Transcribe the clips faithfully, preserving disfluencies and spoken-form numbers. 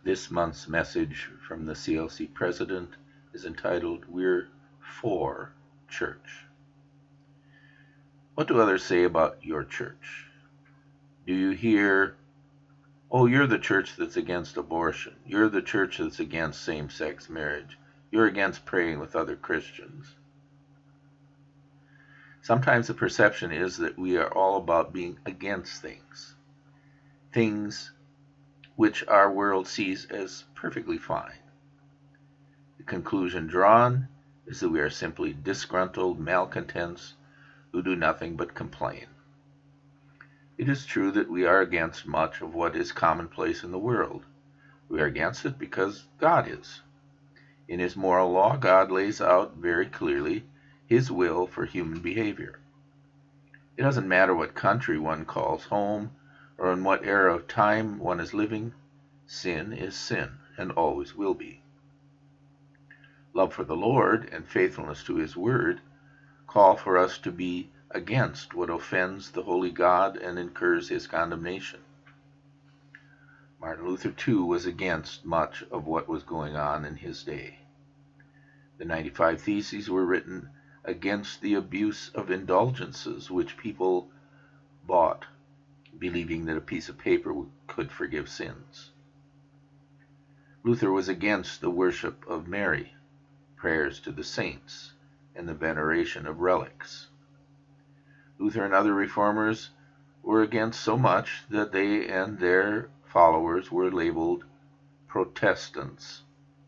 This month's message from the C L C president is entitled, "We're for Church." What do others say about your church? Do you hear, "Oh, you're the church that's against abortion. You're the church that's against same-sex marriage. You're against praying with other Christians"? Sometimes the perception is that we are all about being against things, things which our world sees as perfectly fine. The conclusion drawn is that we are simply disgruntled malcontents who do nothing but complain. It is true that we are against much of what is commonplace in the world. We are against it because God is. In His moral law, God lays out very clearly His will for human behavior. It doesn't matter what country one calls home or in what era of time one is living, sin is sin and always will be. Love for the Lord and faithfulness to His word call for us to be against what offends the holy God and incurs His condemnation. Martin Luther, too, was against much of what was going on in his day. The ninety-five Theses were written against the abuse of indulgences which people bought, believing that a piece of paper could forgive sins. Luther was against the worship of Mary, prayers to the saints, and the veneration of relics. Luther and other reformers were against so much that they and their followers were labeled Protestants.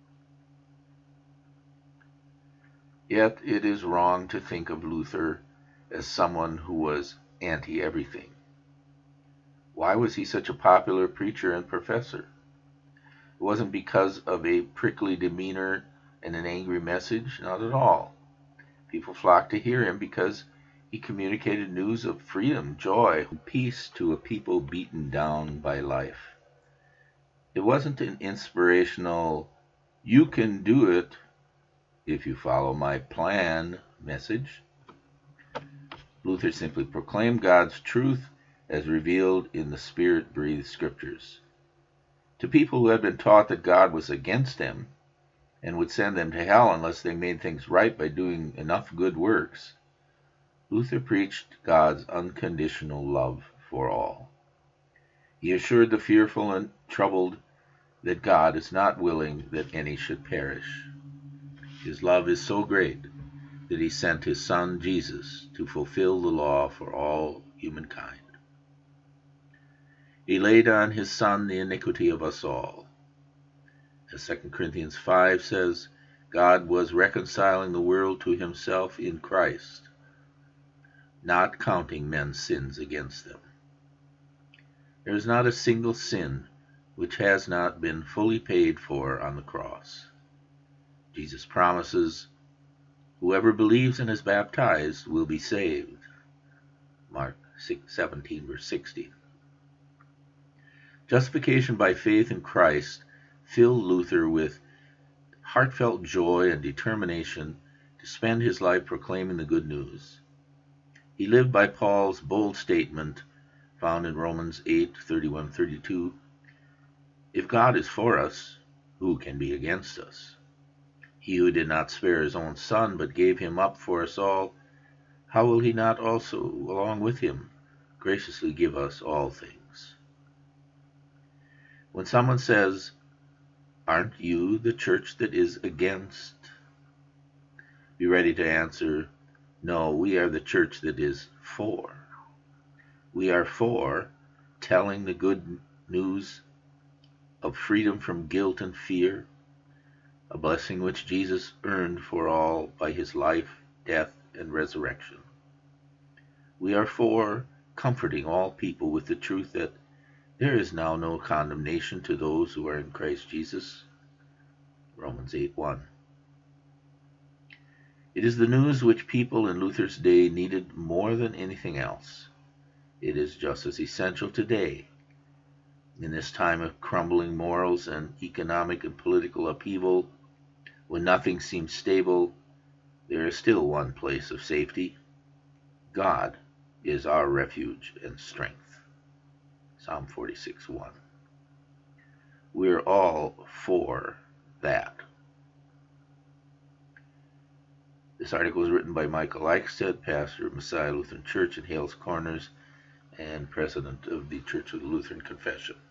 Yet it is wrong to think of Luther as someone who was anti-everything. Why was he such a popular preacher and professor? It wasn't because of a prickly demeanor and an angry message, not at all. People flocked to hear him because he communicated news of freedom, joy, and peace to a people beaten down by life. It wasn't an inspirational, "you can do it if you follow my plan" message. Luther simply proclaimed God's truth as revealed in the Spirit-breathed scriptures. To people who had been taught that God was against them and would send them to hell unless they made things right by doing enough good works, Luther preached God's unconditional love for all. He assured the fearful and troubled that God is not willing that any should perish. His love is so great that He sent His Son, Jesus, to fulfill the law for all humankind. He laid on His Son the iniquity of us all. As Second Corinthians five says, God was reconciling the world to Himself in Christ, not counting men's sins against them. There is not a single sin which has not been fully paid for on the cross. Jesus promises, "Whoever believes and is baptized will be saved." Mark seventeen, verse sixty. Justification by faith in Christ filled Luther with heartfelt joy and determination to spend his life proclaiming the good news. He lived by Paul's bold statement found in Romans eight, thirty-one, thirty-two, "If God is for us, who can be against us? He who did not spare His own Son, but gave Him up for us all, how will He not also, along with Him, graciously give us all things?" When someone says, "Aren't you the church that is against?" be ready to answer, "No, we are the church that is for." We are for telling the good news of freedom from guilt and fear, a blessing which Jesus earned for all by His life, death, and resurrection. We are for comforting all people with the truth that there is now no condemnation to those who are in Christ Jesus. Romans eight, one. It is the news which people in Luther's day needed more than anything else. It is just as essential today. In this time of crumbling morals and economic and political upheaval, when nothing seems stable, there is still one place of safety. God is our refuge and strength. Psalm forty-six, one. we're all for that. This article was written by Michael Eichstädt, pastor of Messiah Lutheran Church in Hales Corners and president of the Church of the Lutheran Confession.